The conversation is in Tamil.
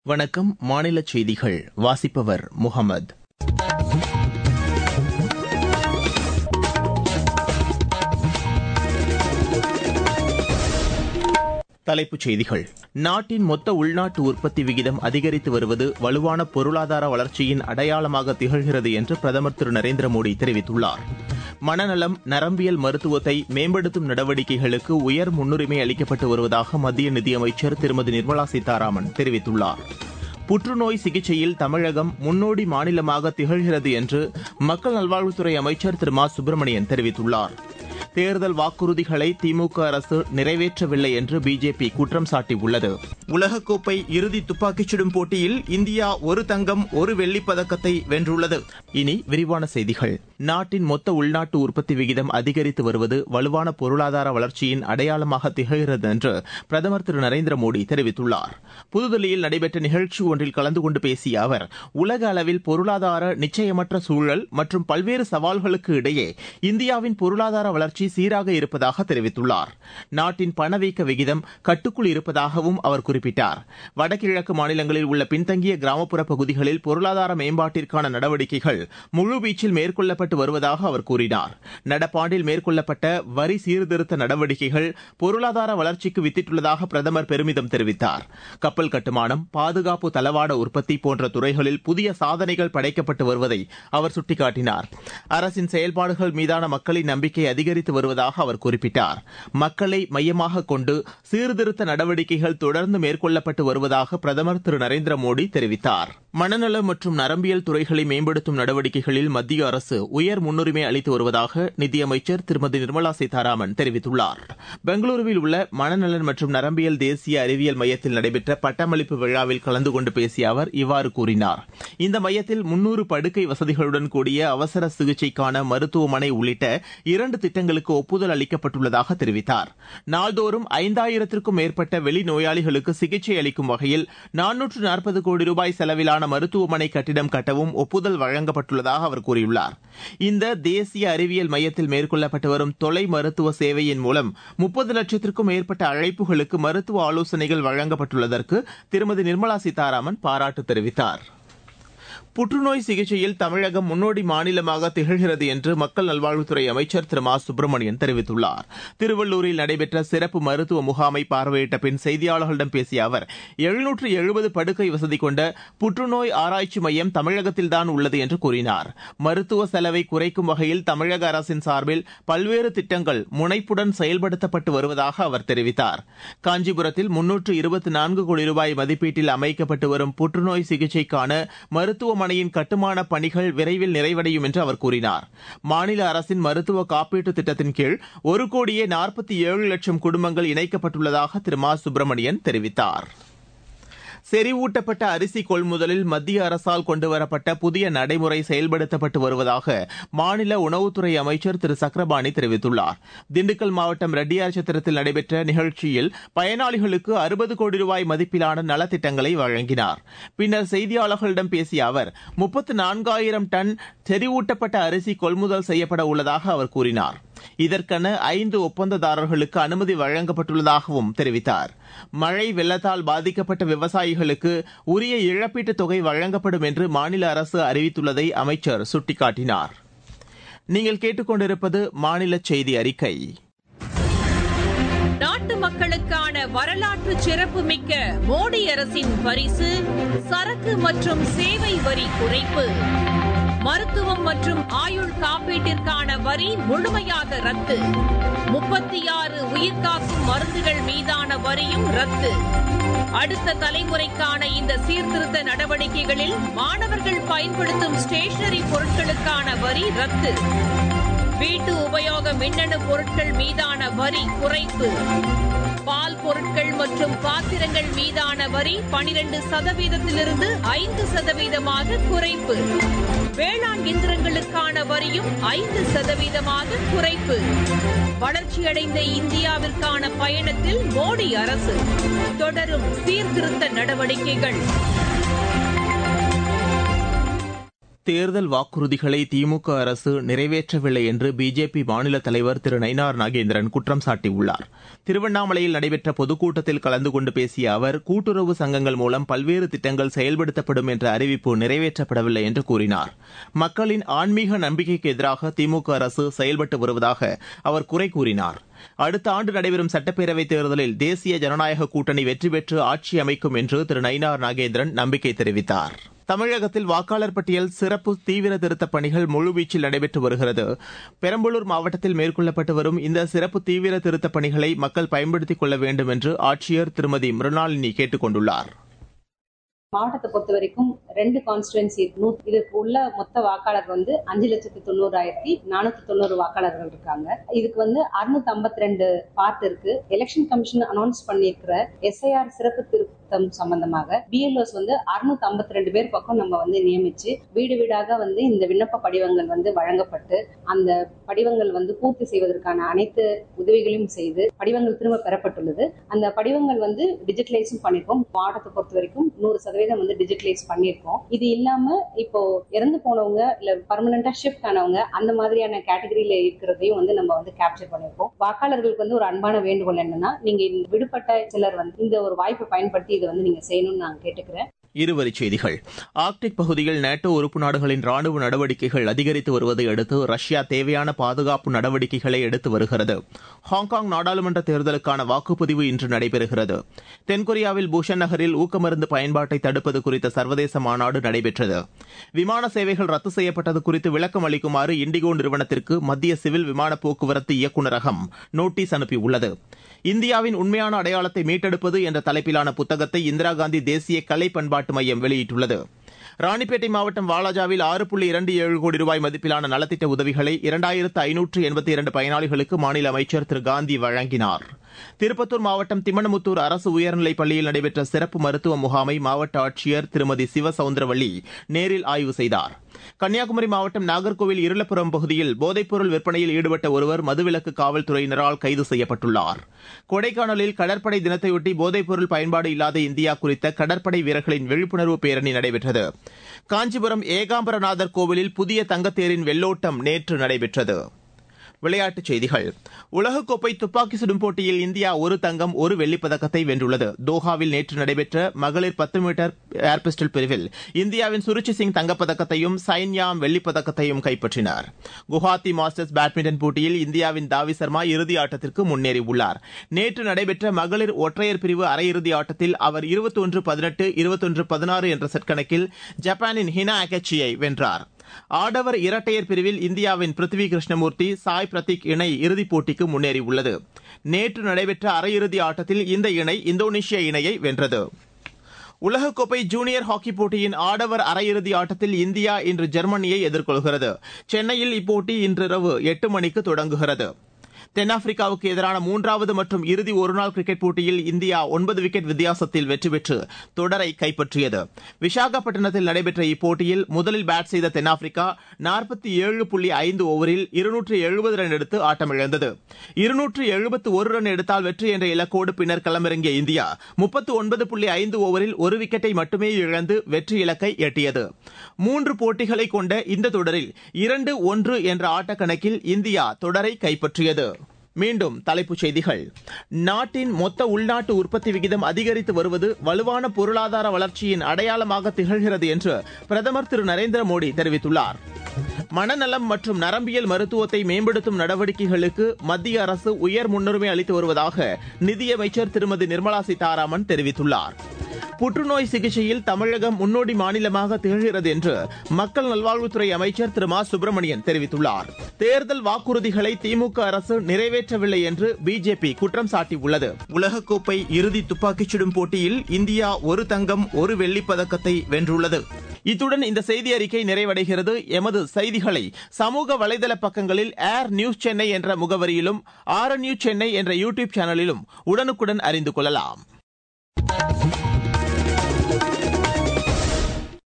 வணக்கம். மாநில செய்திகள் வாசிப்பவர் முகமது. தலைப்புச் செய்திகள். நாட்டின் மொத்த உள்நாட்டு உற்பத்தி விகிதம் அதிகரித்து வருவது வலுவான பொருளாதார வளர்ச்சியின் அடையாளமாக திகழ்கிறது என்று பிரதமர் திரு நரேந்திர மோடி தெரிவித்துள்ளார். மனநலம், நரம்பியல் மருத்துவத்தை மேம்படுத்தும் நடவடிக்கைகளுக்கு உயர் முன்னுரிமை அளிக்கப்பட்டு வருவதாக மத்திய நிதியமைச்சர் திருமதி நிர்மலா சீதாராமன் தெரிவித்துள்ளார். புற்றுநோய் சிகிச்சையில் தமிழகம் முன்னோடி மாநிலமாக திகழ்கிறது என்று மக்கள் நல்வாழ்வுத்துறை அமைச்சர் திரு மா சுப்பிரமணியன் தெரிவித்துள்ளார். தேர்தல் வாக்குறுதிகளை திமுக அரசு நிறைவேற்றவில்லை என்று பிஜேபி குற்றம் சாட்டியுள்ளது. உலகக்கோப்பை இறுதி துப்பாக்கிச் சுடும் போட்டியில் இந்தியா ஒரு தங்கம், ஒரு வெள்ளிப் பதக்கத்தை வென்றுள்ளது. இனி விரிவான செய்திகள். நாட்டின் மொத்த உள்நாட்டு உற்பத்தி விகிதம் அதிகரித்து வருவது வலுவான பொருளாதார வளர்ச்சியின் அடையாளமாக திகழ்கிறது என்று பிரதமர் திரு நரேந்திர மோடி தெரிவித்துள்ளார். புதுதில்லியில் நடைபெற்ற நிகழ்ச்சி ஒன்றில் கலந்து கொண்டு பேசிய அவர், உலக அளவில் பொருளாதார நிச்சயமற்ற சூழல் மற்றும் பல்வேறு சவால்களுக்கு இடையே இந்தியாவின் பொருளாதார வளர்ச்சி சீராக இருப்பதாக தெரிவித்துள்ளார். நாட்டின் பணவீக்க விகிதம் கட்டுக்குள் இருப்பதாகவும் அவர் குறிப்பிட்டார். வடகிழக்கு மாநிலங்களில் உள்ள பின்தங்கிய கிராமப்புற பகுதிகளில் பொருளாதார மேம்பாட்டிற்கான நடவடிக்கைகள் முழுவீச்சில் மேற்கொள்ளப்பட்டு வருவதாக அவர் கூறினார். நடப்பாண்டில் மேற்கொள்ளப்பட்ட வரி சீர்திருத்த நடவடிக்கைகள் பொருளாதார வளர்ச்சிக்கு வித்திட்டுள்ளதாக பிரதமர் பெருமிதம் தெரிவித்தார். கப்பல் கட்டுமானம், பாதுகாப்பு தளவாட உற்பத்தி போன்ற துறைகளில் புதிய சாதனைகள் படைக்கப்பட்டு வருவதை அவர் சுட்டிக்காட்டினார். அரசின் செயல்பாடுகள் மீதான மக்களின் நம்பிக்கை அதிகரித்து வருவதாக அவர் குறிப்பிட்டார். மக்களை மையமாக கொண்டு சீர்திருத்த நடவடிக்கைகள் தொடர்ந்து மேற்கொள்ளப்பட்டு வருவதாக பிரதமர் திரு நரேந்திர மோடி தெரிவித்தார். மனநல மற்றும் நரம்பியல் துறைகளை மேம்படுத்தும் நடவடிக்கைகளில் மத்திய அரசு உயர் முன்னுரிமை அளித்து வருவதாக நிதியமைச்சர் திருமதி நிர்மலா சீதாராமன் தெரிவித்துள்ளார். பெங்களூருவில் உள்ள மனநலன் மற்றும் நரம்பியல் தேசிய அறிவியல் மையத்தில் நடைபெற்ற பட்டமளிப்பு விழாவில் கலந்து கொண்டு பேசிய அவர் இவ்வாறு கூறினார். இந்த மையத்தில் 300 படுக்கை வசதிகளுடன் கூடிய அவசர சிகிச்சைக்கான மருத்துவமனை உள்ளிட்ட 2 திட்டங்களுக்கு ஒப்புதல் அளிக்கப்பட்டுள்ளதாக தெரிவித்தார். நாள்தோறும் 5000த்திற்கும் மேற்பட்ட வெளிநோயாளிகளுக்கு சிகிச்சை அளிக்கும் வகையில் 440 கோடி ரூபாய் செலவிலான மருத்துவமனை கட்டிடம் கட்டவும் ஒப்புதல் வழங்கப்பட்டுள்ளதாக அவர் கூறியுள்ளார். இந்த தேசிய அறிவியல் மையத்தில் மேற்கொள்ளப்பட்டு வரும் தொலை மருத்துவ சேவையின் மூலம் 30 லட்சத்திற்கும் மேற்பட்ட அழைப்புகளுக்கு மருத்துவ ஆலோசனைகள் வழங்கப்பட்டுள்ளதற்கு திருமதி நிர்மலா சீதாராமன் பாராட்டு தெரிவித்தார். புற்றுநோய் சிகிச்சையில் தமிழகம் முன்னோடி மாநிலமாக திகழ்கிறது என்று மக்கள் நல்வாழ்வுத்துறை அமைச்சர் திரு மா சுப்பிரமணியன் தெரிவித்துள்ளார். திருவள்ளூரில் நடைபெற்ற சிறப்பு மருத்துவ முகாமை பார்வையிட்ட பின் செய்தியாளர்களிடம் பேசிய அவர், 770 படுக்கை வசதி கொண்ட புற்றுநோய் ஆராய்ச்சி மையம் தமிழகத்தில்தான் உள்ளது என்று கூறினார். மருத்துவ செலவை குறைக்கும் வகையில் தமிழக அரசின் சார்பில் பல்வேறு திட்டங்கள் முனைப்புடன் செயல்படுத்தப்பட்டு வருவதாக அவர் தெரிவித்தார். காஞ்சிபுரத்தில் 324 கோடி ரூபாய் மதிப்பீட்டில் அமைக்கப்பட்டு வரும் புற்றுநோய் சிகிச்சைக்கான மருத்துவமனையின் கட்டுமான பணிகள் விரைவில் நிறைவடையும் என்று அவர் கூறினார். மாநில அரசின் மருத்துவ காப்பீட்டு திட்டத்தின் கீழ் 1,47 லட்சம் குடும்பங்கள் இணைக்கப்பட்டுள்ளதாக திரு மா சுப்பிரமணியன் தெரிவித்தார். செறிவூட்டப்பட்ட அரிசி கொள்முதலில் மத்திய அரசால் கொண்டுவரப்பட்ட புதிய நடைமுறை செயல்படுத்தப்பட்டு வருவதாக மாநில உணவுத்துறை அமைச்சர் திரு சக்கரபாணி தெரிவித்துள்ளார். திண்டுக்கல் மாவட்டம் ரெட்டியார்சத்திரத்தில் நடைபெற்ற நிகழ்ச்சியில் பயனாளிகளுக்கு 60 கோடி ரூபாய் மதிப்பிலான நலத்திட்டங்களை வழங்கினார். பின்னர் செய்தியாளர்களிடம் பேசிய அவர், 34,000 டன் செறிவூட்டப்பட்ட அரிசி கொள்முதல் செய்யப்பட உள்ளதாக அவர் கூறினார். இதற்கென 5 ஒப்பந்ததாரர்களுக்கு அனுமதி வழங்கப்பட்டுள்ளதாகவும் தெரிவித்தார். மழை வெள்ளத்தால் பாதிக்கப்பட்ட விவசாயிகளுக்கு உரிய இழப்பீட்டுத் தொகை வழங்கப்படும் என்று மாநில அரசு அறிவித்துள்ளதை அமைச்சர் சுட்டிக்காட்டினார். நீங்கள் கேட்டுக்கொண்டிருப்பது மாநில செய்தி அறிக்கை. நாட்டு மக்களுக்கான வரலாற்று சிறப்புமிக்க மோடி அரசின் பரிசு சரக்கு மற்றும் சேவை வரி குறைப்பு. மருத்துவம் மற்றும் ஆயுள் காப்பீட்டிற்கான வரி முழுமையாக ரத்து. 36 உயிர்காக்கும் மருந்துகள் மீதான வரியும் ரத்து. அடுத்த தலைமுறைக்கான இந்த சீர்திருத்த நடவடிக்கைகளில் மாணவர்கள் பயன்படுத்தும் ஸ்டேஷனரி பொருட்களுக்கான வரி ரத்து. வீட்டு உபயோக மின்னணு பொருட்கள் மீதான வரி குறைப்பு. பால் பொருட்கள் மற்றும் பாத்திரங்கள் மீதான வரி 12% 5% குறைப்பு. வேளாண் இயந்திரங்களுக்கான வரியும் 5% குறைப்பு. வளர்ச்சியடைந்த இந்தியாவிற்கான பயணத்தில் மோடி அரசு தொடரும் சீர்திருத்த நடவடிக்கைகள். தேர்தல் வாக்குறுதிகளை திமுக அரசு நிறைவேற்றவில்லை என்று பிஜேபி மாநில தலைவர் திரு நயினார் நாகேந்திரன் குற்றம் சாட்டியுள்ளார். திருவண்ணாமலையில் நடைபெற்ற பொதுக்கூட்டத்தில் கலந்து கொண்டு பேசிய அவர், கூட்டுறவு சங்கங்கள் மூலம் பல்வேறு திட்டங்கள் செயல்படுத்தப்படும் என்ற அறிவிப்பு நிறைவேற்றப்படவில்லை என்று கூறினார். மக்களின் ஆன்மீக நம்பிக்கைக்கு எதிராக திமுக அரசு செயல்பட்டு வருவதாக அவர் குறை கூறினார். அடுத்த ஆண்டு நடைபெறும் சட்டப்பேரவைத் தேர்தலில் தேசிய ஜனநாயக கூட்டணி வெற்றி பெற்று ஆட்சி அமைக்கும் என்று திரு நயினார் நாகேந்திரன் நம்பிக்கை தெரிவித்தார். தமிழகத்தில் வாக்காளர் பட்டியல் சிறப்பு தீவிர திருத்தப் பணிகள் முழுவீச்சில் நடைபெற்று வருகிறது. பெரம்பலூர் மாவட்டத்தில் மேற்கொள்ளப்பட்டு வரும் இந்த சிறப்பு தீவிர திருத்தப் பணிகளை மக்கள் பயன்படுத்திக் கொள்ள வேண்டும் என்று ஆட்சியர் திருமதி மிருணாளினி கேட்டுக் கொண்டுள்ளார். மாவட்டத்தை பொறுத்த வரைக்கும் 2 கான்ஸ்டுவன்சி இருக்கு. இதுக்கு உள்ள மொத்த வாக்காளர் 5,90,490 வாக்காளர்கள் இருக்காங்க. இதுக்கு 652 பார்ட் இருக்கு. எலெக்ஷன் கமிஷன் அனௌன்ஸ் பண்ணியிருக்கிற எஸ்ஐஆர் சிறப்பு திருத்தம் சம்பந்தமாக பிஎல்ஓஸ் 652 பேர் பக்கம் நம்ம நியமிச்சு வீடு வீடாக இந்த விண்ணப்ப படிவங்கள் வழங்கப்பட்டு அந்த படிவங்கள் பூர்த்தி செய்வதற்கான அனைத்து உதவிகளையும் செய்து படிவங்கள் திரும்ப பெறப்பட்டுள்ளது. அந்த படிவங்கள் டிஜிட்டலைஸும் பண்ணிருக்கோம். மாவட்டத்தை பொறுத்த வரைக்கும் 100% டிஜிட்டலைஸ் பண்ணிருக்கோம். இது இல்லாம இப்போ இறந்து போனவங்க இல்ல பர்மனண்டா ஷிஃப்ட் ஆனவங்க அந்த மாதிரியான கேட்டகரியில இருக்கிறதையும் நம்ம கேப்சர் பண்ணிருக்கோம். வாக்காளர்களுக்கு ஒரு அன்பான வேண்டுகோள் என்னன்னா, நீங்க விடுபட்ட சிலர் இந்த ஒரு வாய்ப்பை பயன்படுத்தி இதை நீங்க செய்யணும்னு நான் கேட்டுக்கிறேன். இருவரிச் செய்திகள். ஆர்க்டிக் பகுதியில் நேட்டோ உறுப்பு நாடுகளின் ராணுவ நடவடிக்கைகள் அதிகரித்து வருவதை அடுத்து ரஷ்யா தேவையான பாதுகாப்பு நடவடிக்கைகளை எடுத்து வருகிறது. ஹாங்காங் நாடாளுமன்ற தேர்தலுக்கான வாக்குப்பதிவு இன்று நடைபெறுகிறது. தென்கொரியாவில் பூஷன் நகரில் ஊக்கமருந்து பயன்பாட்டை தடுப்பது குறித்த சர்வதேச மாநாடு நடைபெற்றது. விமான சேவைகள் ரத்து செய்யப்பட்டது குறித்து விளக்கம் அளிக்குமாறு இண்டிகோ நிறுவனத்திற்கு மத்திய சிவில் விமான போக்குவரத்து இயக்குநரகம் நோட்டீஸ் அனுப்பியுள்ளது. இந்தியாவின் உண்மையான அடையாளத்தை மீட்டெடுப்பது என்ற தலைப்பிலான புத்தகத்தை இந்திரா காந்தி தேசிய கலை பண்பாட்டு மையம் வெளியிட்டுள்ளது. ராணிப்பேட்டை மாவட்டம் வாலாஜாவில் 6.27 கோடி ரூபாய் மதிப்பிலான நலத்திட்ட உதவிகளை 2582 பயனாளிகளுக்கு மாநில அமைச்சர் திரு காந்தி வழங்கினார். திருப்பத்தூர் மாவட்டம் திம்மணமுத்தூர் அரசு உயர்நிலைப் பள்ளியில் நடைபெற்ற சிறப்பு மருத்துவ முகாமை மாவட்ட ஆட்சியர் திருமதி சிவசவுந்தரவள்ளி நேரில் ஆய்வு செய்தார். கன்னியாகுமரி மாவட்டம் நாகர்கோவில் இருளப்புரம் பகுதியில் போதைப்பொருள் விற்பனையில் ஈடுபட்ட ஒருவர் மதுவிலக்கு காவல்துறையினரால் கைது செய்யப்பட்டுள்ளார். கொடைக்கானலில் கடற்படை தினத்தையொட்டி போதைப்பொருள் பயன்பாடு இல்லாத இந்தியா குறித்த கடற்படை வீரர்களின் விழிப்புணர்வு பேரணி நடைபெற்றது. காஞ்சிபுரம் ஏகாம்பரநாதர் கோவிலில் புதிய தங்கத்தேரின் வெள்ளோட்டம் நேற்று நடைபெற்றது. விளையாட்டுச் செய்திகள். உலகக்கோப்பை துப்பாக்கி சுடும் போட்டியில் இந்தியா 1 தங்கம் 1 வெள்ளிப் பதக்கத்தை வென்றுள்ளது. தோஹாவில் நேற்று நடைபெற்ற மகளிர் 10 மீட்டர் ஏர் பிஸ்டல் பிரிவில் இந்தியாவின் சுருச்சி சிங் தங்கப்பதக்கத்தையும் சைன்யாம் வெள்ளிப் பதக்கத்தையும் கைப்பற்றினார். குவஹாத்தி மாஸ்டர்ஸ் பேட்மிண்டன் போட்டியில் இந்தியாவின் தாவி சர்மா இறுதி ஆட்டத்திற்கு முன்னேறியுள்ளார். நேற்று நடைபெற்ற மகளிர் ஒற்றையர் பிரிவு அரையிறுதி ஆட்டத்தில் அவர் 21-18, 21-16 என்ற செட் கணக்கில் ஜப்பானின் ஹினா அகச்சியை வென்றார். ஆடவர் இரட்டையர் பிரிவில் இந்தியாவின் பிருத்வி கிருஷ்ணமூர்த்தி சாய் பிரதீக் இணை இறுதிப் போட்டிக்கு முன்னேறியுள்ளது. நேற்று நடைபெற்ற அரையிறுதி ஆட்டத்தில் இந்த இணை இந்தோனேஷிய இணையை வென்றது. உலகக்கோப்பை ஜூனியர் ஹாக்கி போட்டியின் ஆடவர் அரையிறுதி ஆட்டத்தில் இந்தியா இன்று ஜெர்மனியை எதிர்கொள்கிறது. சென்னையில் இப்போட்டி இன்றிரவு 8 மணிக்கு தொடங்குகிறது. தென்னாப்பிரிக்காவுக்கு எதிரான 3வது மற்றும் இறுதி ஒருநாள் கிரிக்கெட் போட்டியில் இந்தியா 9 விக்கெட் வித்தியாசத்தில் வெற்றி பெற்று தொடரை கைப்பற்றியது. விசாகப்பட்டினத்தில் நடைபெற்ற இப்போட்டியில் முதலில் பேட் செய்த தென்னாப்பிரிக்கா 47.5 ஓவரில் 270 ரன் எடுத்து ஆட்டமிழந்தது. 271 ரன் எடுத்தால் வெற்றி என்ற இலக்கோடு பின்னர் களமிறங்கிய இந்தியா 39.5 ஓவரில் 1 விக்கெட்டை மட்டுமே இழந்து வெற்றி இலக்கை எட்டியது. 3 போட்டிகளை கொண்ட இந்த தொடரில் 2-1 என்ற ஆட்டக்கணக்கில் இந்தியா தொடரை கைப்பற்றியது. மீண்டும் தலைப்புச் செய்திகள். நாட்டின் மொத்த உள்நாட்டு உற்பத்தி விகிதம் அதிகரித்து வருவது வலுவான பொருளாதார வளர்ச்சியின் அடையாளமாக திகழ்கிறது என்று பிரதமர் திரு நரேந்திர மோடி தெரிவித்துள்ளார். மனநலம் மற்றும் நரம்பியல் மருத்துவத்தை மேம்படுத்தும் நடவடிக்கைகளுக்கு மத்திய அரசு உயர் முன்னுரிமை அளித்து வருவதாக நிதியமைச்சர் திருமதி நிர்மலா சீதாராமன் தெரிவித்துள்ளார். புற்றுநோய் சிகிச்சையில் தமிழகம் முன்னோடி மாநிலமாக திகழ்கிறது என்று மக்கள் நல்வாழ்வுத்துறை அமைச்சர் திரு மா சுப்பிரமணியன் தெரிவித்துள்ளார். தேர்தல் வாக்குறுதிகளை திமுக அரசு நிறைவேற்றவில்லை என்று பிஜேபி குற்றம் சாட்டியுள்ளது. உலகக்கோப்பை இறுதி துப்பாக்கிச் சுடும் போட்டியில் இந்தியா 1 தங்கம் 1 வெள்ளிப் பதக்கத்தை வென்றுள்ளது. இத்துடன் இந்த செய்தி அறிக்கை நிறைவடைகிறது. எமது செய்திகளை சமூக வலைதள பக்கங்களில் ஏர் நியூஸ் சென்னை என்ற முகவரியிலும் ஆர் நியூஸ் சென்னை என்ற யூடியூப் சேனலிலும் உடனுக்குடன் அறிந்து கொள்ளலாம்.